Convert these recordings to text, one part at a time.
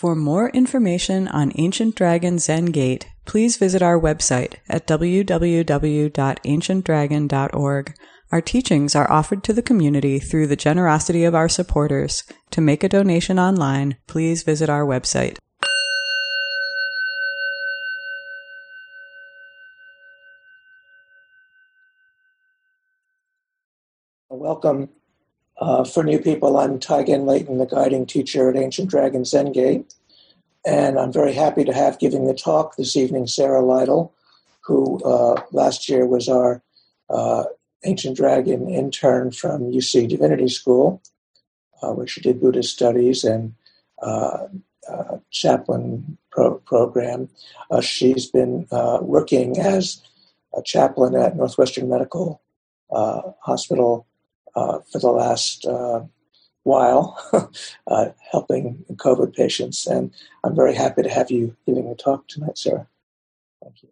For more information on Ancient Dragon Zen Gate, please visit our website at www.ancientdragon.org. Our teachings are offered to the community through the generosity of our supporters. To make a donation online, please visit our website. Welcome. For new people, I'm Taigen Layton, the guiding teacher at Ancient Dragon Zen Gate. And I'm very happy to have giving the talk this evening Sarah Lytle, who last year was our Ancient Dragon intern from UC Divinity School, where she did Buddhist studies and chaplain program. She's been working as a chaplain at Northwestern Medical Hospital for the last while, helping COVID patients. And I'm very happy to have you giving the talk tonight, Sarah. Thank you.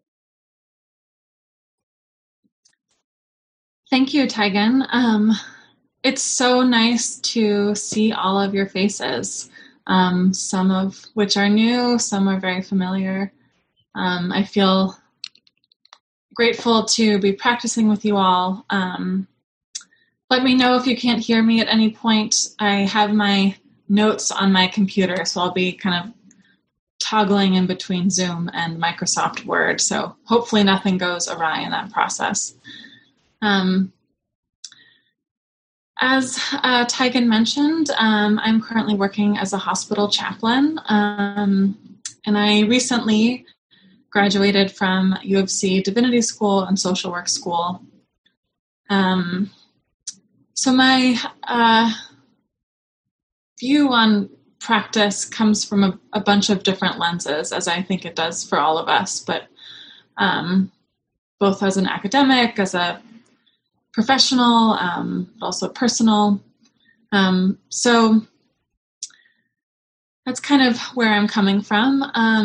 Thank you, Taigen. It's so nice to see all of your faces, some of which are new, some are very familiar. I feel grateful to be practicing with you all. Let me know if you can't hear me at any point. I have my notes on my computer, so I'll be kind of toggling in between Zoom and Microsoft Word, so hopefully nothing goes awry in that process. As Taigen mentioned, I'm currently working as a hospital chaplain, and I recently graduated from U of C Divinity School and Social Work School. So my view on practice comes from a bunch of different lenses, as I think it does for all of us, but both as an academic, as a professional, but also personal. So that's kind of where I'm coming from.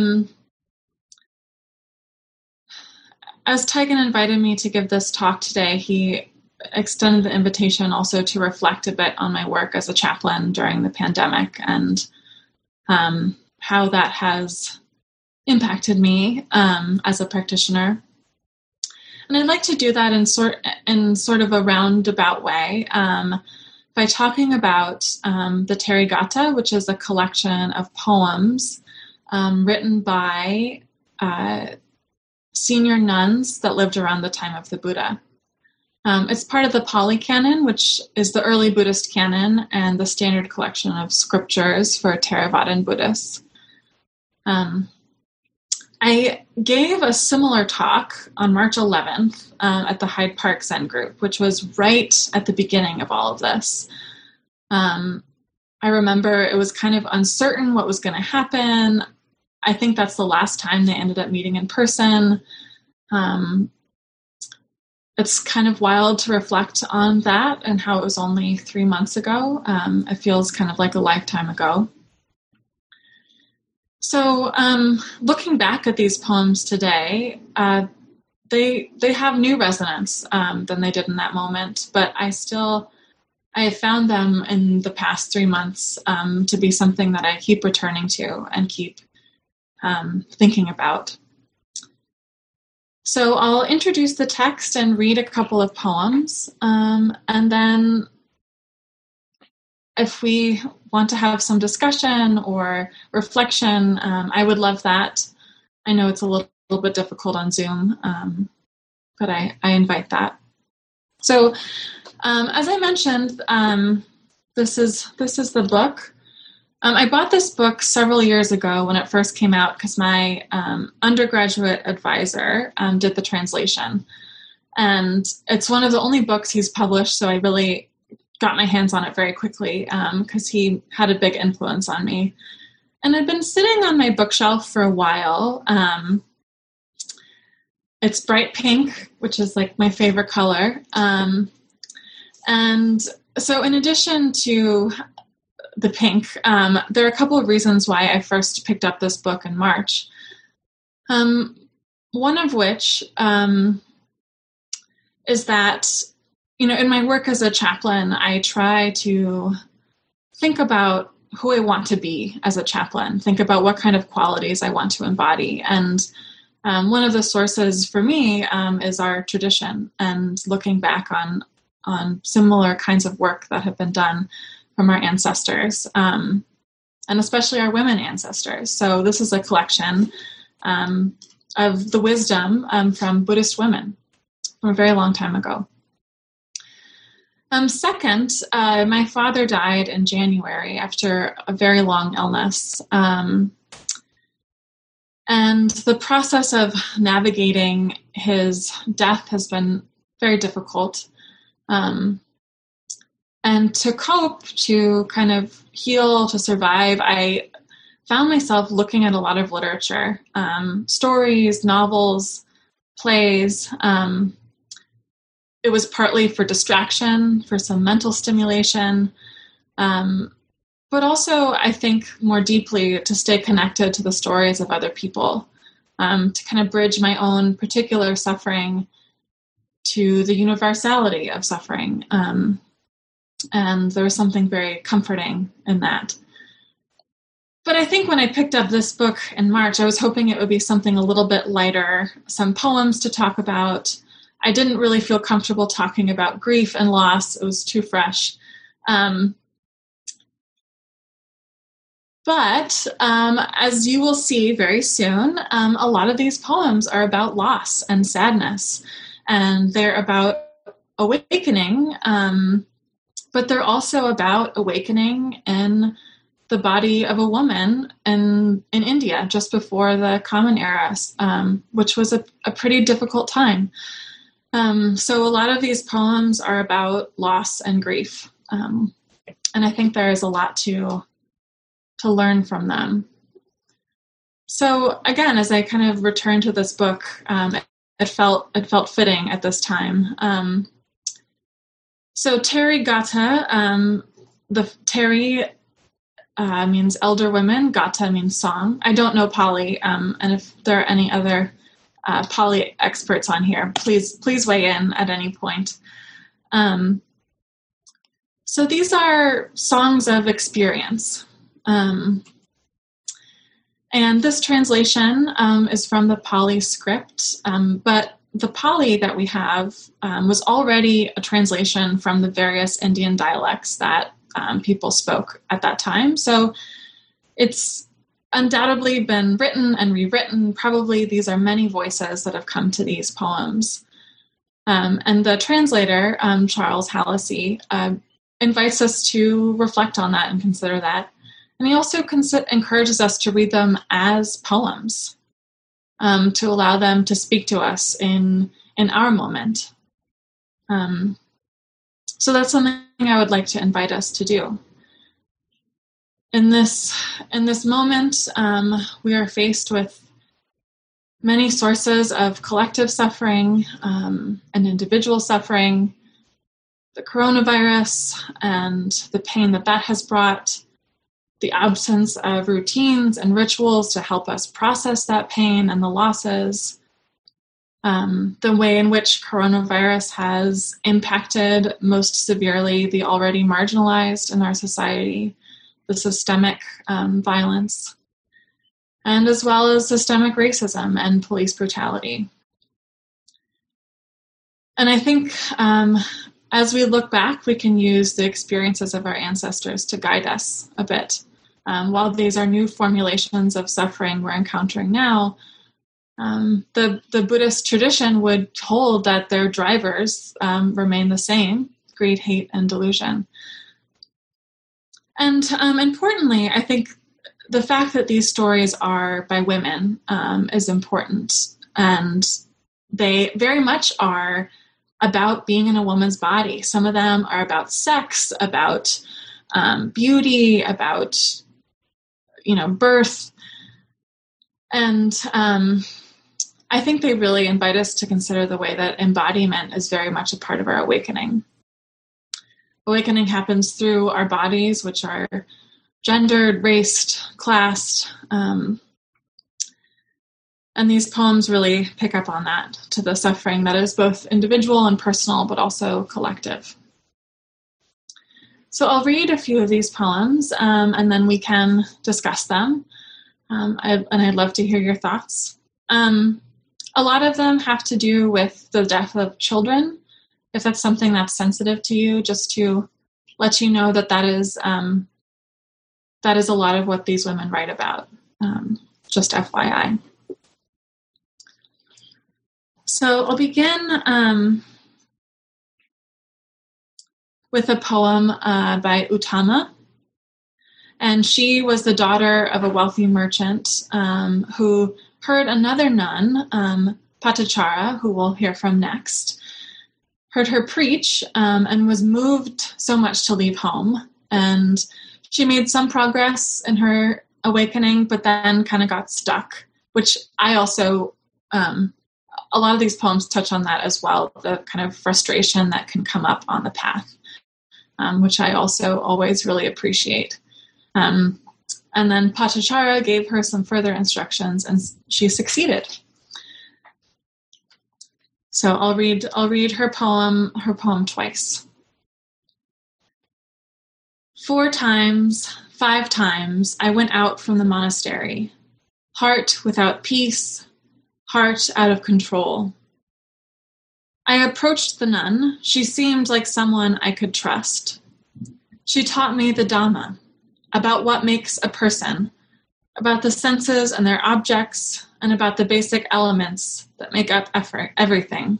As Taigen invited me to give this talk today, he extended the invitation also to reflect a bit on my work as a chaplain during the pandemic and how that has impacted me as a practitioner. And I'd like to do that in sort of a roundabout way by talking about the Therigatha, which is a collection of poems written by senior nuns that lived around the time of the Buddha. It's part of the Pali Canon, which is the early Buddhist canon and the standard collection of scriptures for Theravadan Buddhists. I gave a similar talk on March 11th at the Hyde Park Zen Group, which was right at the beginning of all of this. I remember it was kind of uncertain what was going to happen. I think that's the last time they ended up meeting in person. It's kind of wild to reflect on that and how it was only 3 months ago. It feels kind of like a lifetime ago. So looking back at these poems today, they have new resonance than they did in that moment, but I have found them in the past 3 months to be something that I keep returning to and keep thinking about. So I'll introduce the text and read a couple of poems, and then if we want to have some discussion or reflection, I would love that. I know it's a little bit difficult on Zoom, but I invite that. So as I mentioned, this is the book. I bought this book several years ago when it first came out because my undergraduate advisor did the translation. And it's one of the only books he's published, so I really got my hands on it very quickly because he had a big influence on me. And I've been sitting on my bookshelf for a while. It's bright pink, which is like my favorite color. And so in addition to the pink, there are a couple of reasons why I first picked up this book in March. One of which is that, in my work as a chaplain, I try to think about who I want to be as a chaplain, think about what kind of qualities I want to embody. And one of the sources for me is our tradition, and looking back on similar kinds of work that have been done from our ancestors, and especially our women ancestors. So this is a collection of the wisdom from Buddhist women from a very long time ago. Second, my father died in January after a very long illness. And the process of navigating his death has been very difficult. And to cope, to kind of heal, to survive, I found myself looking at a lot of literature, stories, novels, plays. It was partly for distraction, for some mental stimulation, but also, I think, more deeply to stay connected to the stories of other people, to kind of bridge my own particular suffering to the universality of suffering. And there was something very comforting in that. But I think when I picked up this book in March, I was hoping it would be something a little bit lighter, some poems to talk about. I didn't really feel comfortable talking about grief and loss. It was too fresh. But as you will see very soon, a lot of these poems are about loss and sadness, and they're about awakening, but they're also about awakening in the body of a woman in India just before the Common Era, which was a pretty difficult time. So a lot of these poems are about loss and grief, and I think there is a lot to learn from them. So again, as I kind of returned to this book, it felt fitting at this time. So Teri Gata, the Teri means elder women, Gata means song. I don't know Pali, and if there are any other Pali experts on here, please weigh in at any point. So these are songs of experience. And this translation is from the Pali script, but the Pali that we have was already a translation from the various Indian dialects that people spoke at that time. So it's undoubtedly been written and rewritten. Probably these are many voices that have come to these poems. And the translator, Charles Hallisey, invites us to reflect on that and consider that. And he also encourages us to read them as poems, to allow them to speak to us in our moment. So that's something I would like to invite us to do. In this moment, we are faced with many sources of collective suffering and individual suffering, the coronavirus and the pain that has brought, the absence of routines and rituals to help us process that pain and the losses, the way in which coronavirus has impacted most severely the already marginalized in our society, the systemic violence, and as well as systemic racism and police brutality. And I think as we look back, we can use the experiences of our ancestors to guide us a bit. While these are new formulations of suffering we're encountering now, the Buddhist tradition would hold that their drivers remain the same: greed, hate, and delusion. And importantly, I think the fact that these stories are by women is important. And they very much are about being in a woman's body. Some of them are about sex, about beauty, about, birth. And I think they really invite us to consider the way that embodiment is very much a part of our awakening. Awakening happens through our bodies, which are gendered, raced, classed. And these poems really pick up on that, to the suffering that is both individual and personal, but also collective. So I'll read a few of these poems, and then we can discuss them. I'd love to hear your thoughts. A lot of them have to do with the death of children. If that's something that's sensitive to you, just to let you know that is a lot of what these women write about. Just FYI. So I'll begin with a poem by Utama. And she was the daughter of a wealthy merchant who heard another nun, Patachara, who we'll hear from next, heard her preach and was moved so much to leave home. And she made some progress in her awakening, but then kind of got stuck, which I also, a lot of these poems touch on that as well, the kind of frustration that can come up on the path, which I also always really appreciate. And then Patachara gave her some further instructions, and she succeeded. So I'll read her poem twice. 4 times, 5 times, I went out from the monastery, heart without peace, heart out of control. I approached the nun. She seemed like someone I could trust. She taught me the Dhamma, about what makes a person, about the senses and their objects, and about the basic elements that make up everything.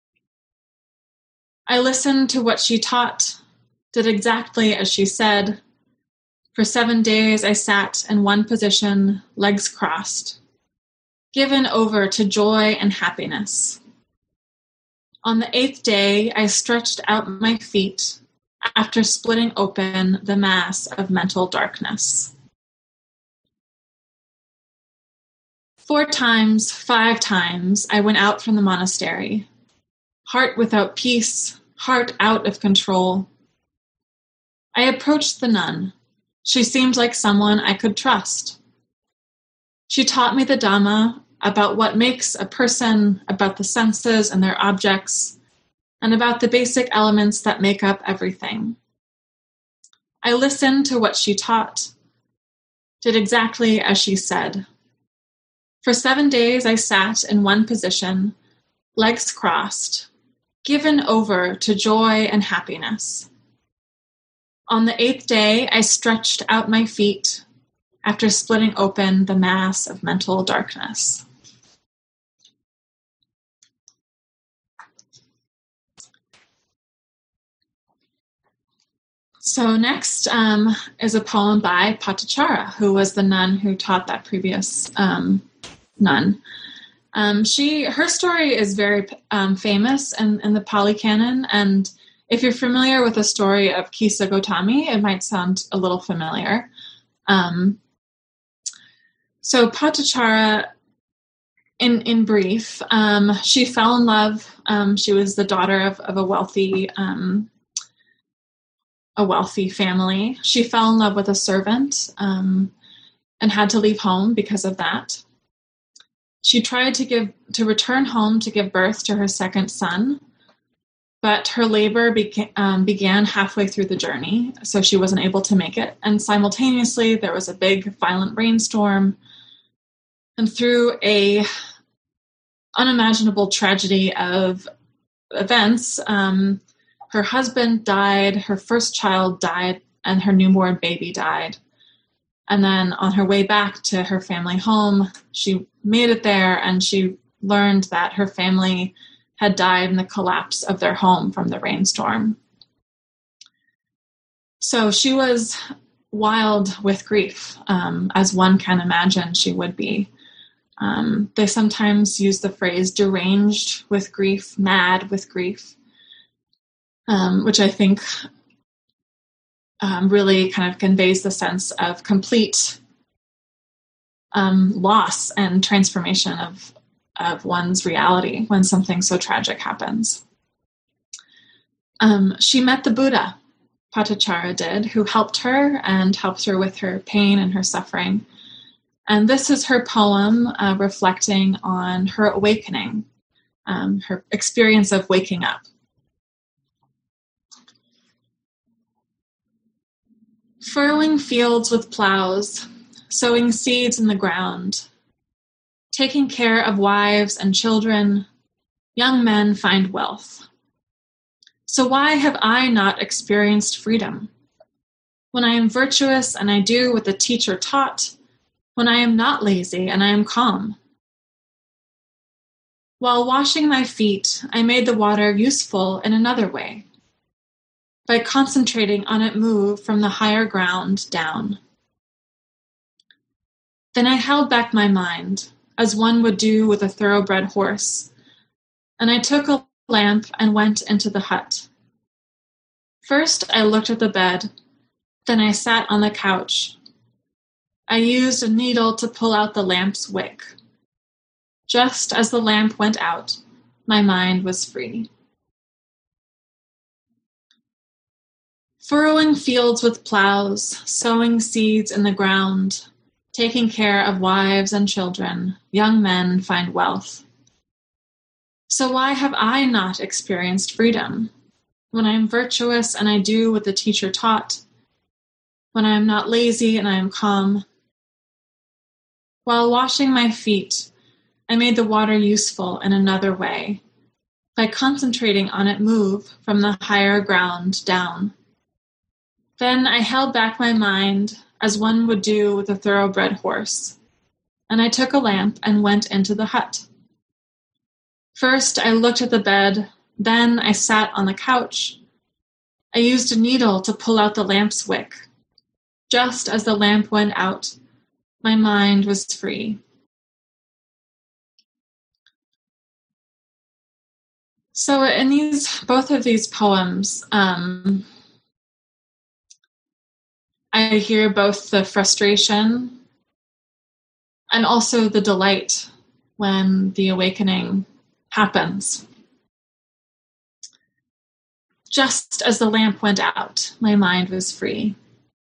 I listened to what she taught, did exactly as she said. For 7 days I sat in one position, legs crossed, given over to joy and happiness. On the 8th day, I stretched out my feet after splitting open the mass of mental darkness. 4 times, 5 times, I went out from the monastery, heart without peace, heart out of control. I approached the nun. She seemed like someone I could trust. She taught me the Dhamma, about what makes a person, about the senses and their objects, and about the basic elements that make up everything. I listened to what she taught, did exactly as she said. For 7 days I sat in one position, legs crossed, given over to joy and happiness. On the 8th day, I stretched out my feet after splitting open the mass of mental darkness. So next is a poem by Patachara, who was the nun who taught that previous nun. Her story is very famous in the Pali Canon, and if you're familiar with the story of Kisa Gotami, it might sound a little familiar. So Patachara, in brief, she fell in love. She was the daughter of a wealthy family. She fell in love with a servant and had to leave home because of that. She tried to return home to give birth to her second son, but her labor began halfway through the journey, so she wasn't able to make it. And simultaneously, there was a big, violent rainstorm, and through a unimaginable tragedy of events, her husband died, her first child died, and her newborn baby died. And then on her way back to her family home, she made it there, and she learned that her family had died in the collapse of their home from the rainstorm. So she was wild with grief, as one can imagine she would be. They sometimes use the phrase deranged with grief, mad with grief, which I think really kind of conveys the sense of complete loss and transformation of one's reality when something so tragic happens. She met the Buddha, Patachara did, who helped her with her pain and her suffering. And this is her poem reflecting on her awakening, her experience of waking up. Furrowing fields with plows, sowing seeds in the ground, taking care of wives and children, young men find wealth. So why have I not experienced freedom? When I am virtuous and I do what the teacher taught, when I am not lazy and I am calm. While washing my feet, I made the water useful in another way, by concentrating on it move from the higher ground down. Then I held back my mind, as one would do with a thoroughbred horse, and I took a lamp and went into the hut. First I looked at the bed, then I sat on the couch. I used a needle to pull out the lamp's wick. Just as the lamp went out, my mind was free. Furrowing fields with plows, sowing seeds in the ground, taking care of wives and children, young men find wealth. So why have I not experienced freedom? When I am virtuous and I do what the teacher taught, when I am not lazy and I am calm. While washing my feet, I made the water useful in another way, by concentrating on it move from the higher ground down. Then I held back my mind, as one would do with a thoroughbred horse, and I took a lamp and went into the hut. First I looked at the bed, then I sat on the couch. I used a needle to pull out the lamp's wick. Just as the lamp went out, my mind was free. So in both of these poems, I hear both the frustration and also the delight when the awakening happens. Just as the lamp went out, my mind was free.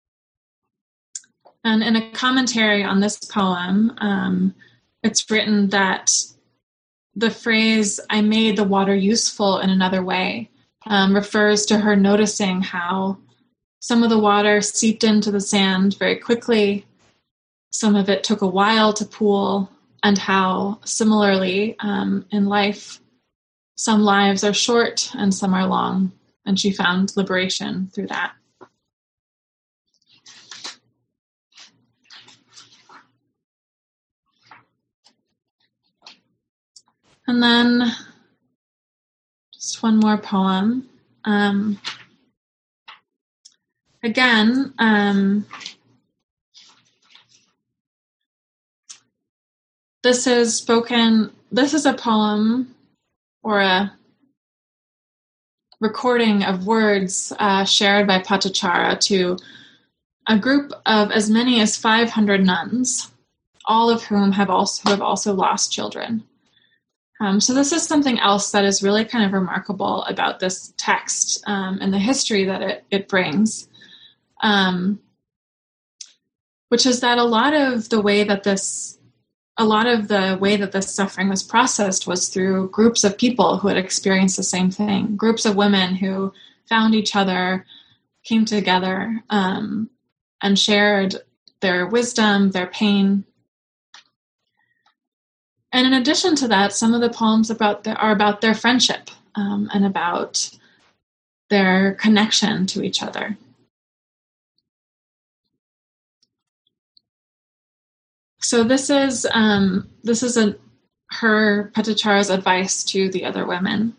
And in a commentary on this poem, it's written that the phrase, I made the water useful in another way, refers to her noticing how some of the water seeped into the sand very quickly, some of it took a while to pool, and how similarly in life, some lives are short and some are long, and she found liberation through that. And then just one more poem. Again, this is a poem or a recording of words shared by Patachara to a group of as many as 500 nuns, all of whom have also lost children. So this is something else that is really kind of remarkable about this text and the history that it brings, which is that a lot of the way that this suffering was processed was through groups of people who had experienced the same thing, groups of women who found each other, came together, and shared their wisdom, their pain. And in addition to that, some of the poems are about their friendship and about their connection to each other. So this is her Patachara's advice to the other women.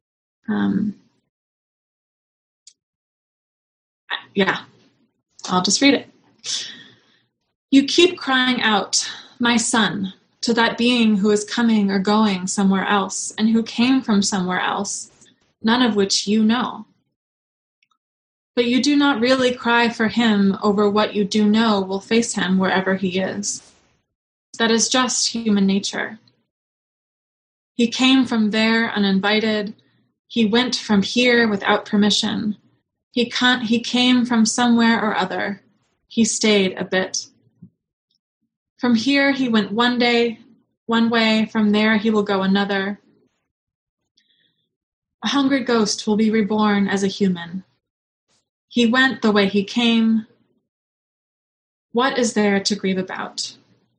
I'll just read it. You keep crying out, my son, to that being who is coming or going somewhere else, and who came from somewhere else, none of which you know. But you do not really cry for him over what you do know will face him wherever he is. That is just human nature. He came from there uninvited. He went from here without permission. He came from somewhere or other. He stayed a bit. From here he went one way, from there he will go another. A hungry ghost will be reborn as a human. He went the way he came, What is there to grieve about?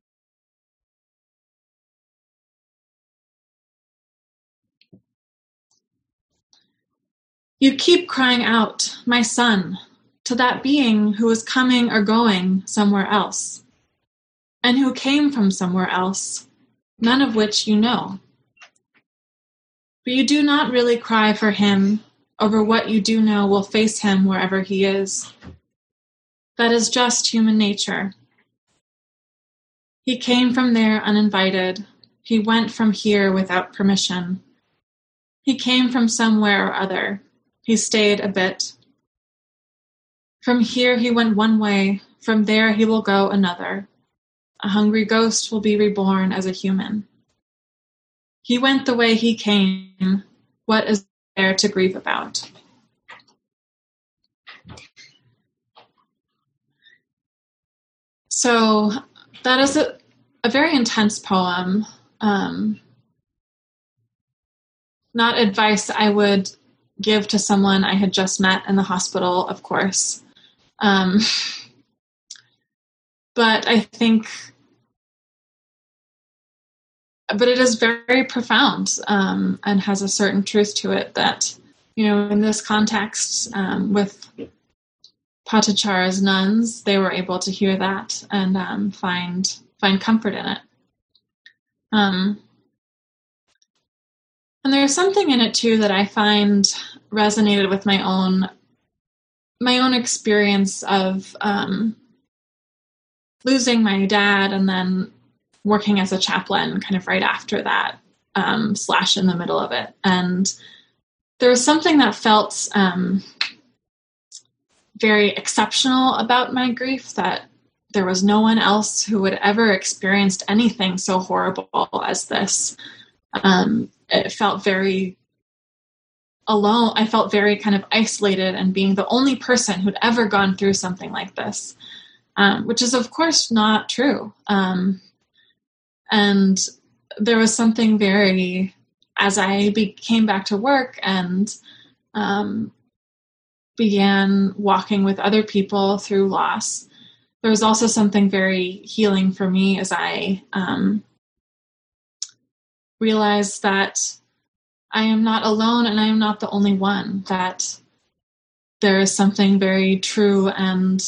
You keep crying out, my son, to that being who is coming or going somewhere else, and who came from somewhere else, none of which you know. But you do not really cry for him over what you do know will face him wherever he is. That is just human nature. He came from there uninvited. He went from here without permission. He came from somewhere or other. He stayed a bit. From here he went one way. From there he will go another. A hungry ghost will be reborn as a human. He went the way he came. What is there to grieve about? So that is a very intense poem. Not advice I would give to someone I had just met in the hospital, of course. But I think, but it is very profound, and has a certain truth to it that, in this context, with Patachara's nuns, they were able to hear that and find comfort in it. And there's something in it too that I find resonated with my own experience of losing my dad and then working as a chaplain kind of right after that, / in the middle of it. And there was something that felt very exceptional about my grief, that there was no one else who had ever experienced anything so horrible as this. It felt very alone. I felt very kind of isolated and being the only person who'd ever gone through something like this, which is of course not true. And there was something very, as I came back to work and began walking with other people through loss, there was also something very healing for me as I realized that I am not alone and I am not the only one, that there is something very true and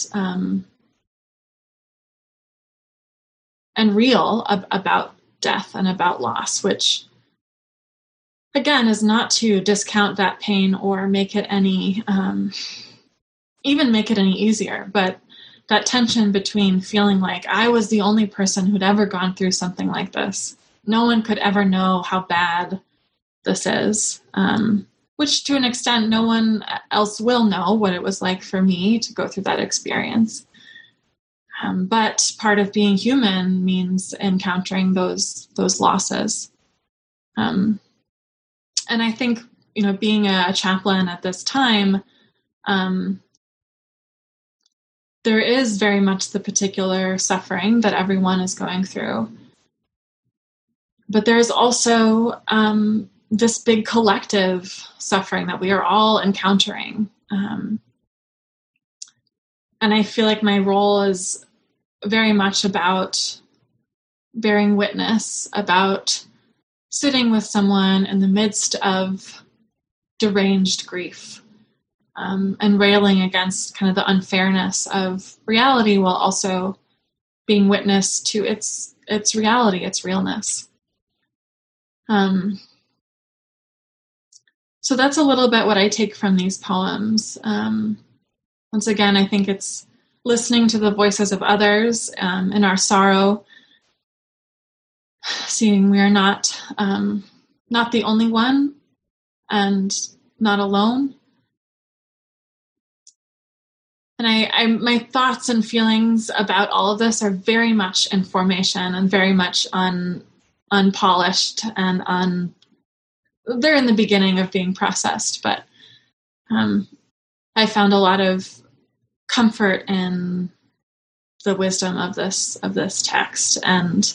real about death and about loss, which again is not to discount that pain or make it any, even make it any easier, but that tension between feeling like I was the only person who'd ever gone through something like this. No one could ever know how bad this is, which to an extent, no one else will know what it was like for me to go through that experience. But part of being human means encountering those losses. And I think, being a chaplain at this time, there is very much the particular suffering that everyone is going through. But there's also this big collective suffering that we are all encountering. And I feel like my role is very much about bearing witness, about sitting with someone in the midst of deranged grief, and railing against kind of the unfairness of reality while also being witness to its reality, its realness. So that's a little bit what I take from these poems. Once again, I think it's listening to the voices of others in our sorrow, seeing we are not the only one and not alone. And my thoughts and feelings about all of this are very much in formation and very much unpolished and they're in the beginning of being processed, but I found a lot of comfort in the wisdom of this text and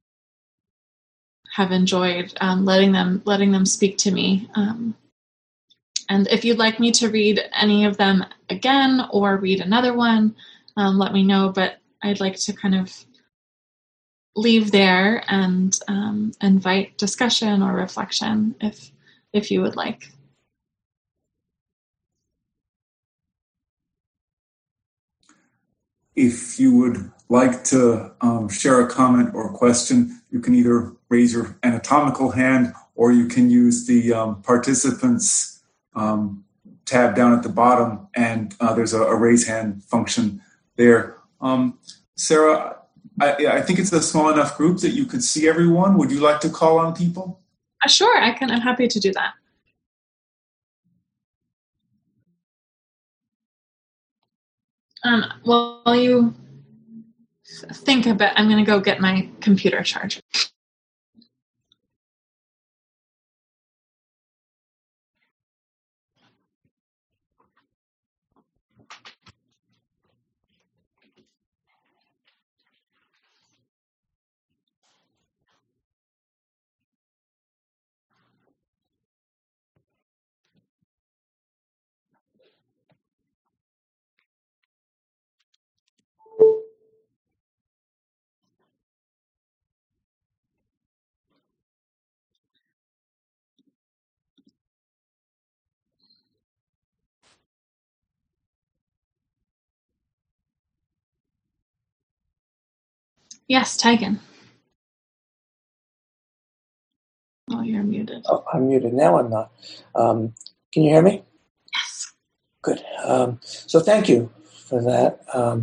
have enjoyed letting them speak to me. And if you'd like me to read any of them again or read another one, let me know. But I'd like to kind of leave there and invite discussion or reflection if you would like. If you would like to share a comment or question, you can either raise your anatomical hand or you can use the participants tab down at the bottom, and there's a raise hand function there. Sarah, I think it's a small enough group that you could see everyone. Would you like to call on people? Sure, I'm happy to do that. While you think a bit, I'm going to go get my computer charger. Yes, Tegan. Oh, you're muted. Oh, I'm muted. Now I'm not. Can you hear me? Yes. Good. So thank you for that.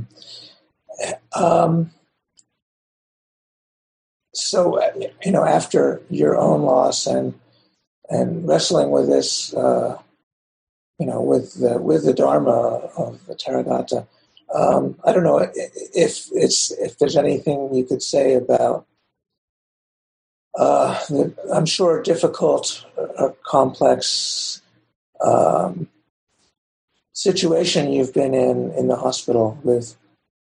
So, after your own loss and wrestling with this, with the Dharma of the Tathagata, I don't know if there's anything you could say about I'm sure difficult or complex situation you've been in the hospital with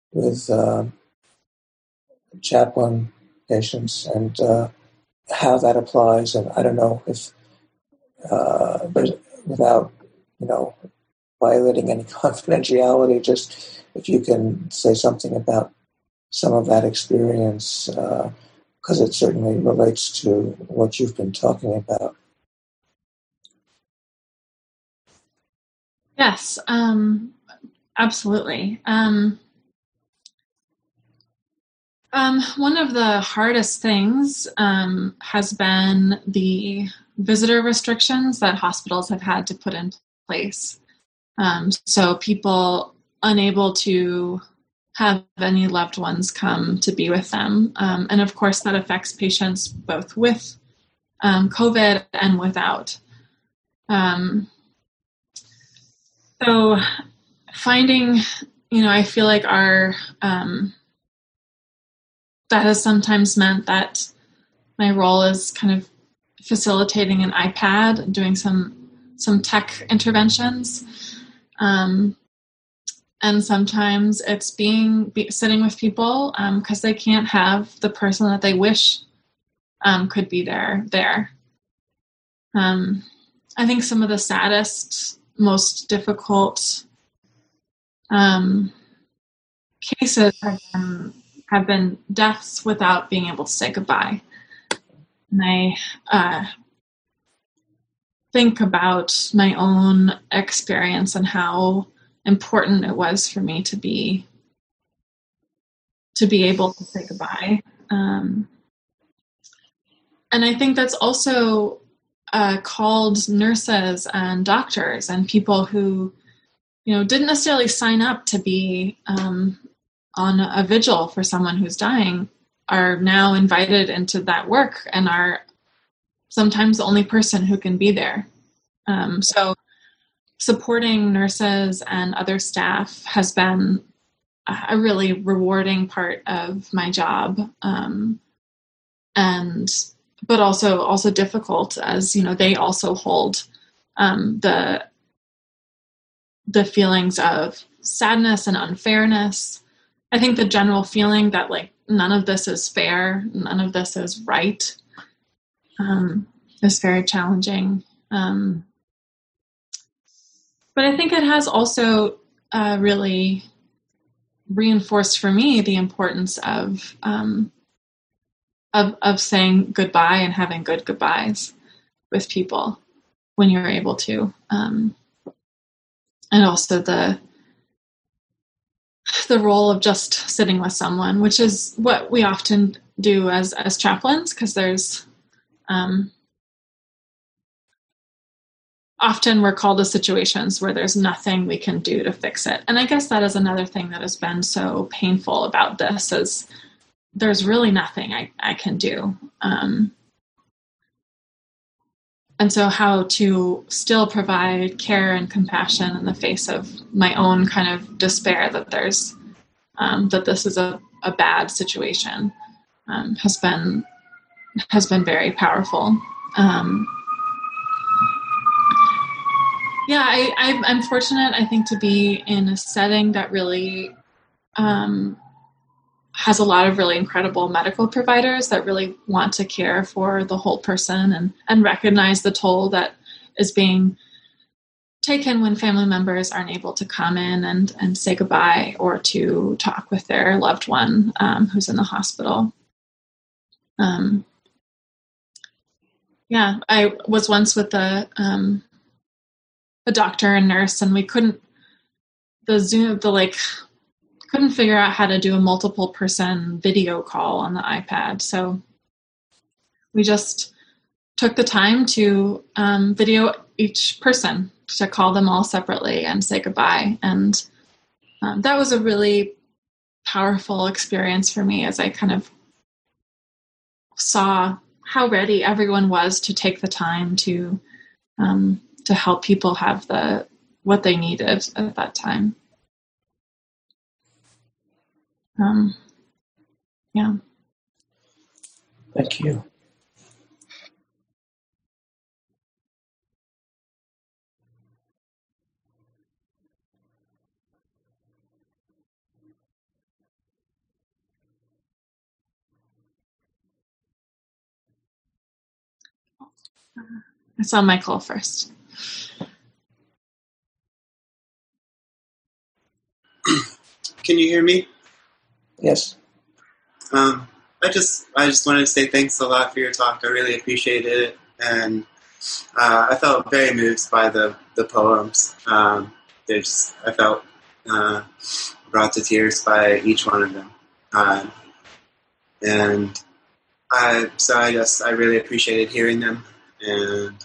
chaplain patients and how that applies. And I don't know if, but without violating any confidentiality, just if you can say something about some of that experience, because it certainly relates to what you've been talking about. Yes, absolutely. One of the hardest things has been the visitor restrictions that hospitals have had to put in place. So people unable to have any loved ones come to be with them. And of course, that affects patients both with COVID and without. So finding, I feel like that has sometimes meant that my role is kind of facilitating an iPad, doing some tech interventions. And sometimes it's sitting with people because they can't have the person that they wish could be there. I think some of the saddest, most difficult cases have been deaths without being able to say goodbye. And I think about my own experience and how important it was for me to be able to say goodbye. And I think that's also called nurses and doctors and people who, didn't necessarily sign up to be on a vigil for someone who's dying, are now invited into that work and are sometimes the only person who can be there. So supporting nurses and other staff has been a really rewarding part of my job, but also difficult, as they also hold the feelings of sadness and unfairness. I think the general feeling that none of this is fair, none of this is right, is very challenging. But I think it has also really reinforced for me the importance of saying goodbye and having good goodbyes with people when you're able to, and also the role of just sitting with someone, which is what we often do as chaplains, because there's often we're called to situations where there's nothing we can do to fix it. And I guess that is another thing that has been so painful about this, is there's really nothing I can do. And so how to still provide care and compassion in the face of my own kind of despair that there's, that this is a bad situation, has been very powerful. I'm fortunate, I think, to be in a setting that really has a lot of really incredible medical providers that really want to care for the whole person and recognize the toll that is being taken when family members aren't able to come in and say goodbye or to talk with their loved one who's in the hospital. I was once with a doctor and nurse, and we couldn't figure out how to do a multiple person video call on the iPad. So we just took the time to video each person, to call them all separately and say goodbye. And that was a really powerful experience for me, as I kind of saw how ready everyone was to take the time to help people have what they needed at that time. Thank you. I saw Michael first. Can you hear me? Yes. I just wanted to say thanks a lot for your talk. I really appreciated it, and I felt very moved by the poems. I felt brought to tears by each one of them, and I really appreciated hearing them, and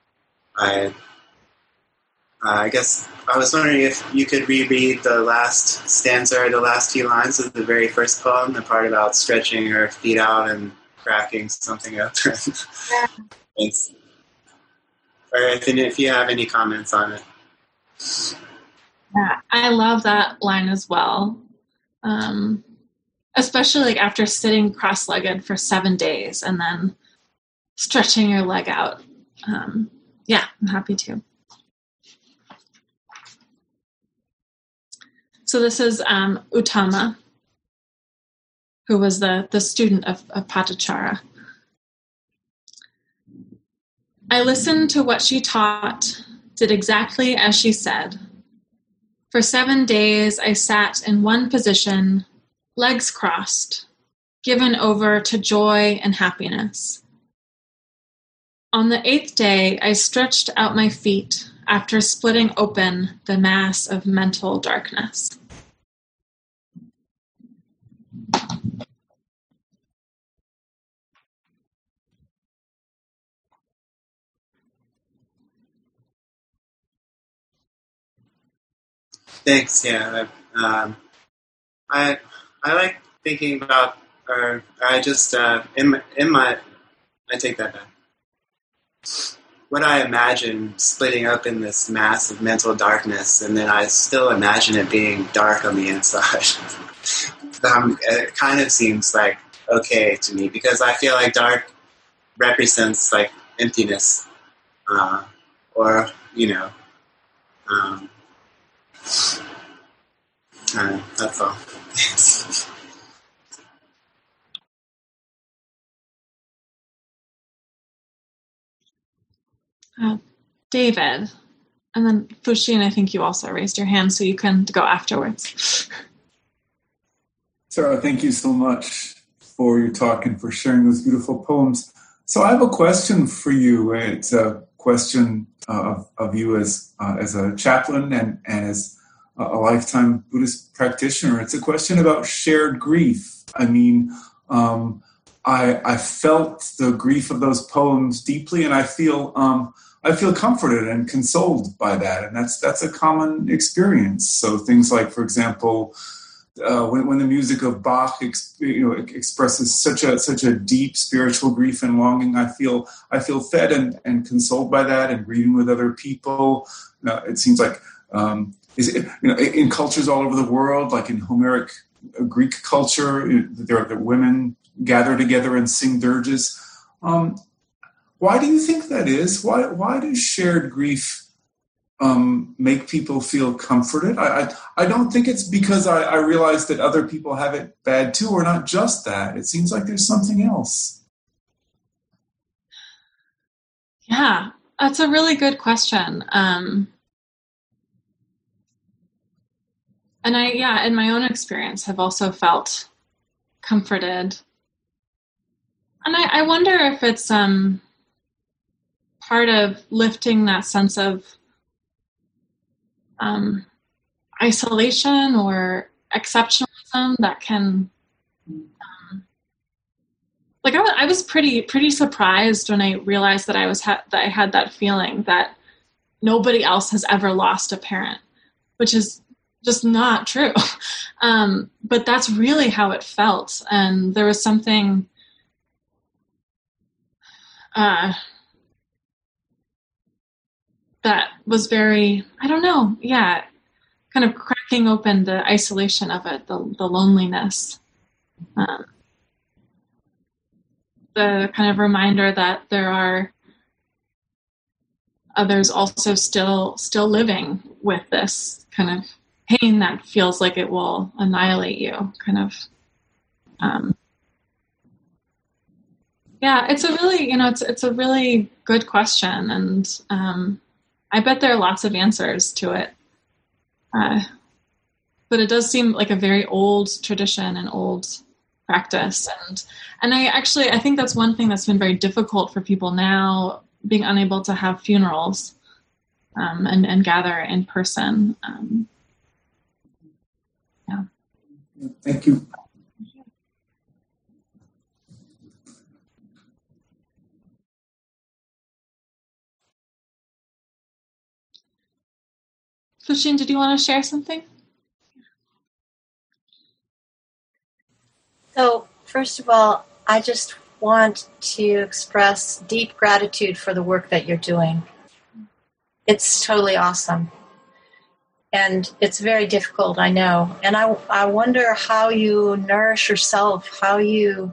I guess I was wondering if you could reread the last stanza or the last few lines of the very first poem, the part about stretching her feet out and cracking something up. Thanks. Or if you have any comments on it. Yeah, I love that line as well. Especially after sitting cross-legged for 7 days and then stretching your leg out. I'm happy to. So this is Uttama, who was the student of Patichara. I listened to what she taught, did exactly as she said. For 7 days I sat in one position, legs crossed, given over to joy and happiness. On the 8th day, I stretched out my feet after splitting open the mass of mental darkness. Thanks. Yeah, I like thinking about, or I just I take that back. What I imagine splitting up in this mass of mental darkness, and then I still imagine it being dark on the inside. It kind of seems like okay to me, because I feel like dark represents like emptiness, or that's all. Thanks. David, and then Fushine, I think you also raised your hand, so you can go afterwards. Sarah, thank you so much for your talk and for sharing those beautiful poems. So I have a question for you. It's a question of you as a chaplain and as a lifetime Buddhist practitioner. It's a question about shared grief. I mean, I felt the grief of those poems deeply, and I feel comforted and consoled by that, and that's a common experience. So things like, for example, when the music of Bach expresses such a deep spiritual grief and longing, I feel fed and consoled by that, and grieving with other people. It seems like in cultures all over the world, like in Homeric Greek culture, there are women gather together and sing dirges. Why do you think that is? Why does shared grief make people feel comforted? I don't think it's because I realize that other people have it bad too, or not just that. It seems like there's something else. Yeah, that's a really good question. And in my own experience, have also felt comforted. And I wonder if it's part of lifting that sense of isolation or exceptionalism that can, I was pretty surprised when I realized that that I had that feeling that nobody else has ever lost a parent, which is just not true. But that's really how it felt. And there was something that was very, kind of cracking open the isolation of it, the loneliness, the kind of reminder that there are others also still living with this kind of pain that feels like it will annihilate you, kind of. It's a really, it's a really good question, and I bet there are lots of answers to it. But it does seem like a very old tradition and old practice, and I think that's one thing that's been very difficult for people now, being unable to have funerals and gather in person. Thank you. Fuxin, did you want to share something? So, first of all, I just want to express deep gratitude for the work that you're doing. It's totally awesome. And it's very difficult, I know. And I wonder how you nourish yourself, how you,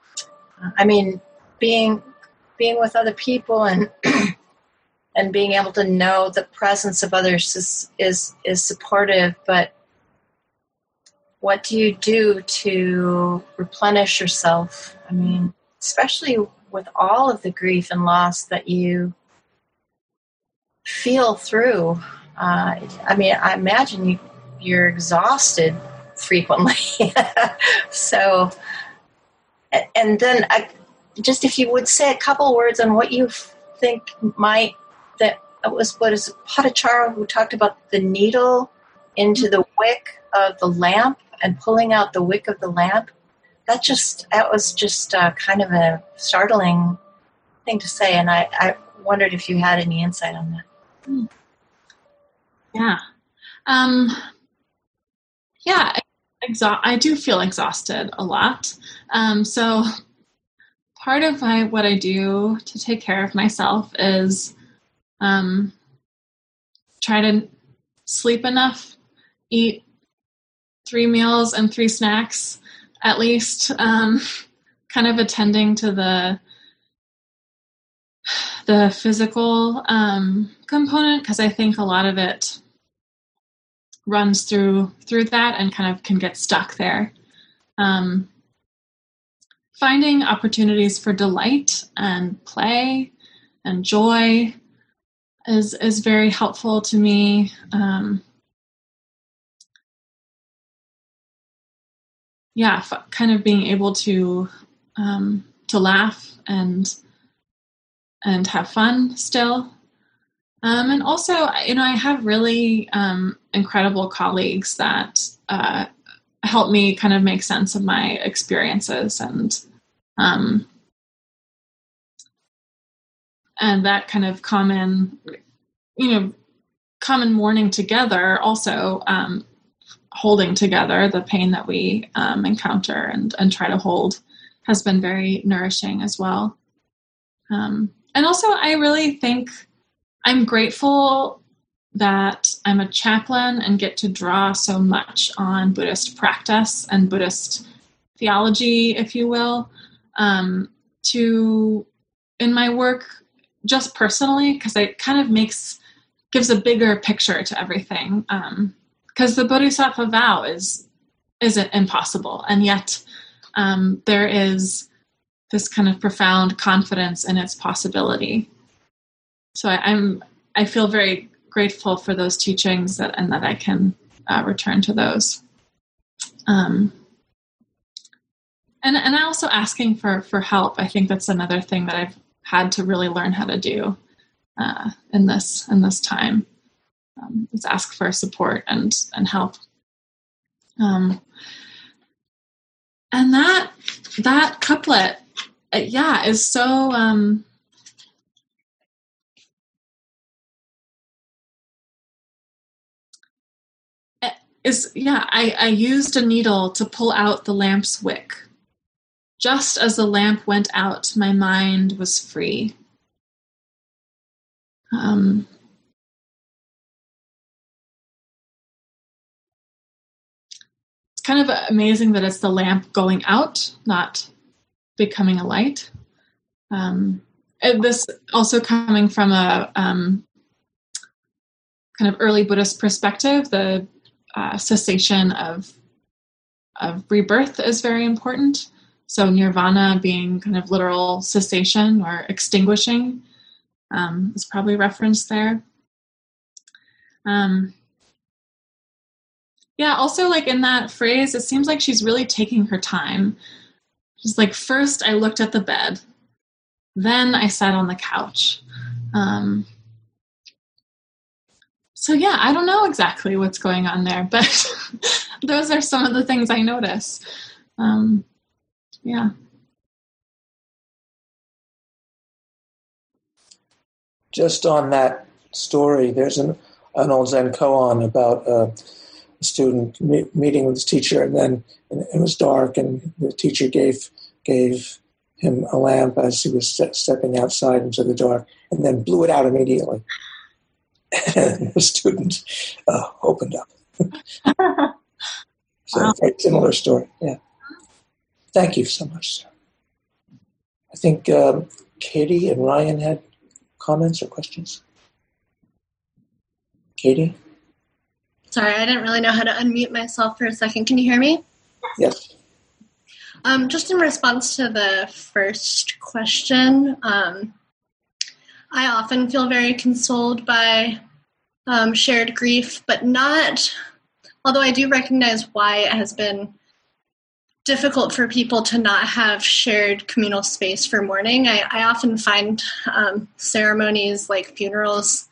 being with other people and and being able to know the presence of others is supportive, but what do you do to replenish yourself? Especially with all of the grief and loss that you feel through. I imagine you're exhausted frequently. So, and then just if you would say a couple words on what you think that was Bhattacharya who talked about the needle into the wick of the lamp and pulling out the wick of the lamp. That was just kind of a startling thing to say, and I wondered if you had any insight on that. Yeah. I do feel exhausted a lot. So part of what I do to take care of myself is try to sleep enough, eat 3 meals and 3 snacks at least, kind of attending to the physical component, because I think a lot of it runs through that and kind of can get stuck there. Finding opportunities for delight and play and joy is very helpful to me. kind of being able to laugh and have fun still. And also, I have really incredible colleagues that help me kind of make sense of my experiences, and that kind of common mourning together, also holding together the pain that we encounter and try to hold, has been very nourishing as well. And also, I really think I'm grateful that I'm a chaplain and get to draw so much on Buddhist practice and Buddhist theology, if you will, in my work, just personally, because it kind of gives a bigger picture to everything. Because the Bodhisattva vow isn't impossible, and yet there is this kind of profound confidence in its possibility. So I feel very grateful for those teachings and that I can return to those. And also asking for help. I think that's another thing that I've had to really learn how to do in this time. Is ask for support and help. And that couplet, is so. I used a needle to pull out the lamp's wick. Just as the lamp went out, my mind was free. It's kind of amazing that it's the lamp going out, not becoming a light. And this also coming from a kind of early Buddhist perspective, the cessation of rebirth is very important. So nirvana being kind of literal cessation or extinguishing is probably referenced there. Also like in that phrase, it seems like she's really taking her time. She's like, first I looked at the bed, then I sat on the couch. I don't know exactly what's going on there, but those are some of the things I notice. Just on that story, there's an old Zen koan about a student meeting with his teacher, and then it was dark, and the teacher gave him a lamp as he was stepping outside into the dark, and then blew it out immediately. And the student opened up. So, very similar story. Yeah. Thank you so much, sir. I think Katie and Ryan had comments or questions. Katie? Sorry, I didn't really know how to unmute myself for a second. Can you hear me? Yes. Just in response to the first question, I often feel very consoled by shared grief, but not, although I do recognize why it has been difficult for people to not have shared communal space for mourning. I often find ceremonies like funerals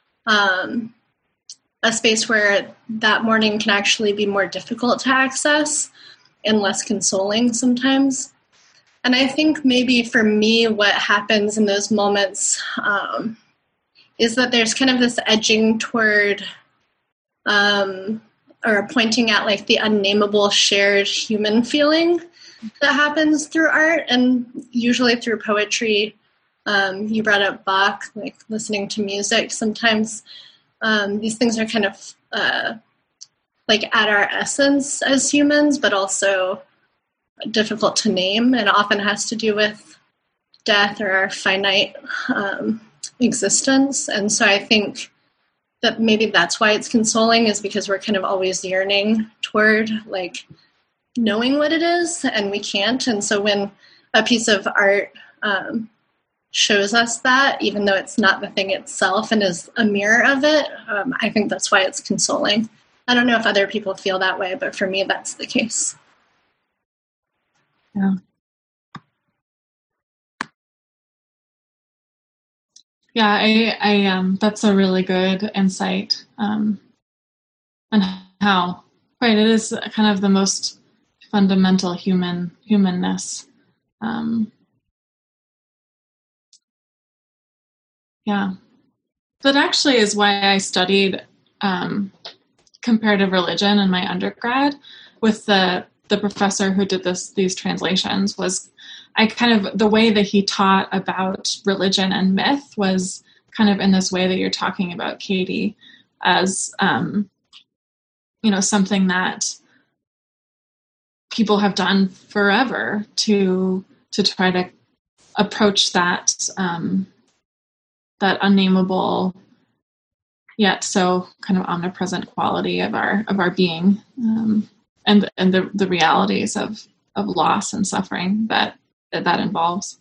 a space where that mourning can actually be more difficult to access and less consoling sometimes. And I think maybe for me, what happens in those moments is that there's kind of this edging toward or pointing at like the unnameable shared human feeling that happens through art and usually through poetry. You brought up Bach, like listening to music. Sometimes these things are kind of like at our essence as humans, but also difficult to name, and often has to do with death or our finite existence. And so I think that maybe that's why it's consoling, is because we're kind of always yearning toward like knowing what it is, and we can't. And so when a piece of art shows us that, even though it's not the thing itself and is a mirror of it, I think that's why it's consoling. I don't know if other people feel that way, but for me, that's the case. Yeah. Yeah, I that's a really good insight. And how, right, it is kind of the most fundamental humanness. Yeah. That actually is why I studied comparative religion in my undergrad with the professor who did these translations. Was I kind of, the way that he taught about religion and myth was kind of in this way that you're talking about, Katie, as something that people have done forever to try to approach that that unnameable yet so kind of omnipresent quality of our being, and the realities of loss and suffering that involves.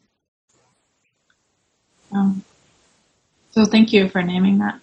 So thank you for naming that.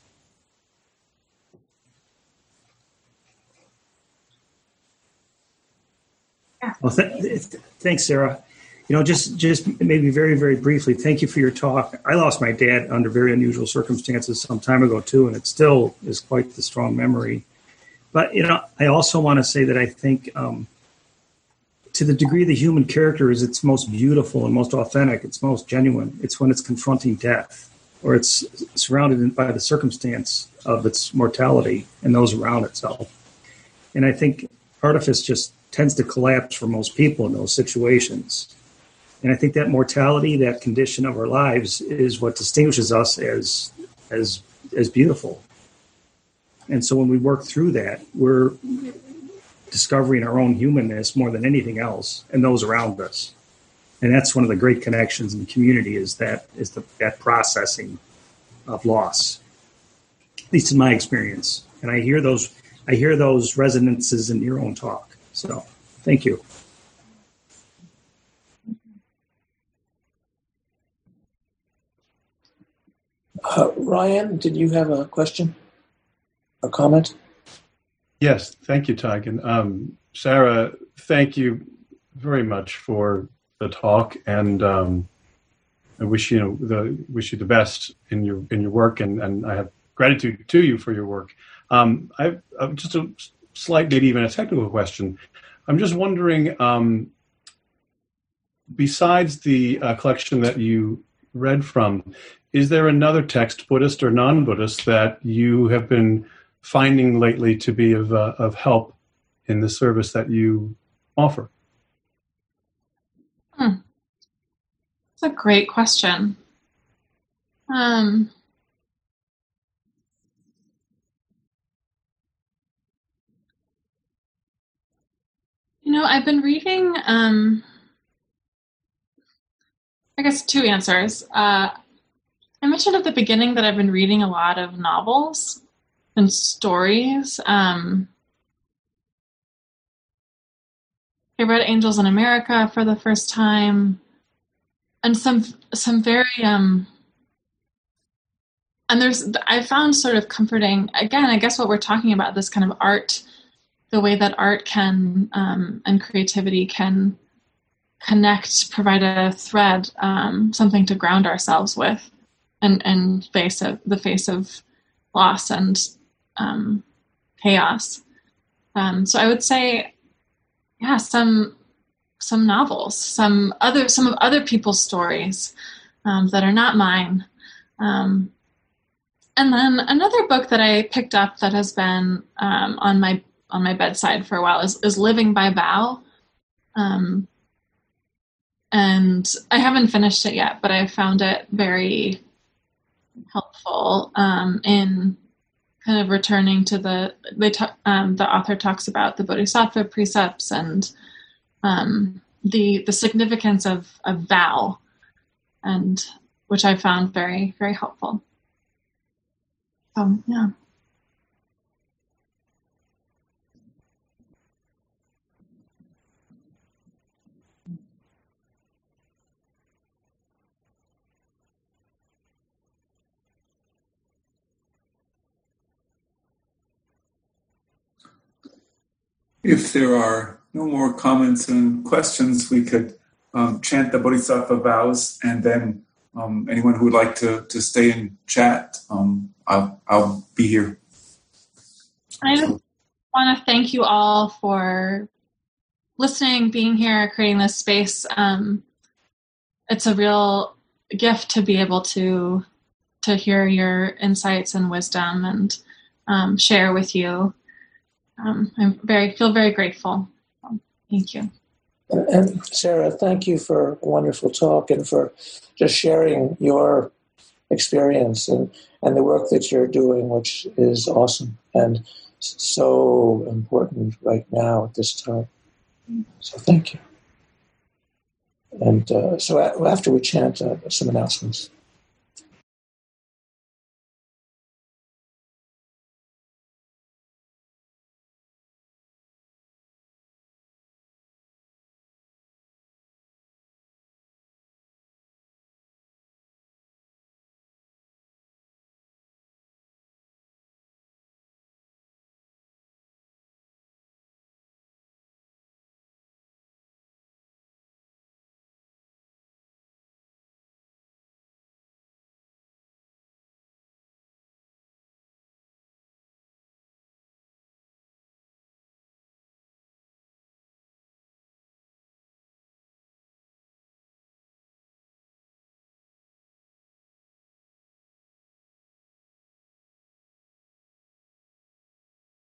Yeah. Well, thanks, Sarah. Just maybe very, very briefly, thank you for your talk. I lost my dad under very unusual circumstances some time ago, too, and it still is quite the strong memory. But, I also want to say that I think to the degree the human character is its most beautiful and most authentic, it's most genuine, it's when it's confronting death, or it's surrounded by the circumstance of its mortality and those around itself. And I think artifice just tends to collapse for most people in those situations. And I think that mortality, that condition of our lives, is what distinguishes us as beautiful. And so when we work through that, we're discovering our own humanness more than anything else and those around us. And that's one of the great connections in the community, is that processing of loss, at least in my experience. And I hear those resonances in your own talk. So thank you. Ryan, did you have a question or comment? Yes, thank you, Taigen. Sarah, thank you very much for the talk, and I wish you the best in your work, and I have gratitude to you for your work. I've just a slight, maybe even a technical question. I'm just wondering, besides the collection that you read from, is there another text, Buddhist or non-Buddhist, that you have been finding lately to be of help in the service that you offer? That's a great question. I've been reading, I guess, two answers. I mentioned at the beginning that I've been reading a lot of novels and stories. I read Angels in America for the first time, and some very and I found sort of comforting, again, I guess what we're talking about, this kind of art, the way that art can and creativity can connect, provide a thread, something to ground ourselves with, and the face of loss and chaos. So I would say, yeah, some novels, some of other people's stories that are not mine. And then another book that I picked up that has been on my bedside for a while is Living by Vow. And I haven't finished it yet, but I found it very helpful in kind of returning to the author talks about the Bodhisattva precepts and the significance of vow, and which I found very, very helpful. Yeah. If there are no more comments and questions, we could chant the Bodhisattva vows, and then anyone who would like to stay and chat, I'll be here. I just want to thank you all for listening, being here, creating this space. It's a real gift to be able to hear your insights and wisdom and share with you. I feel very grateful. Thank you. And Sarah, thank you for a wonderful talk and for just sharing your experience and the work that you're doing, which is awesome and so important right now at this time. So thank you. And so after we chant, some announcements.